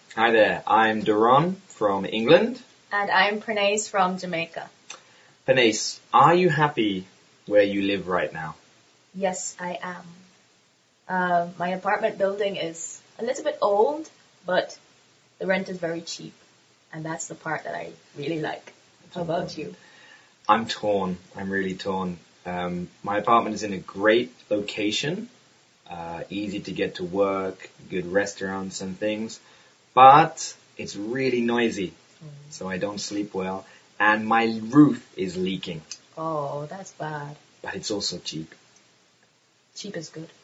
Hi there, I'm Duran from England. And I'm Pranaise from Jamaica. Pranaise, are you happy where you live right now? Yes, I am. My apartment building is a little bit old, but the rent is very cheap. And that's the part that I really like. How about you? I'm torn. I'm really torn. My apartment is in a great location, easy to get to work, good restaurants and things, but it's really noisy, so I don't sleep well, and my roof is leaking, Oh, that's bad. but it's also cheap. Cheap is good.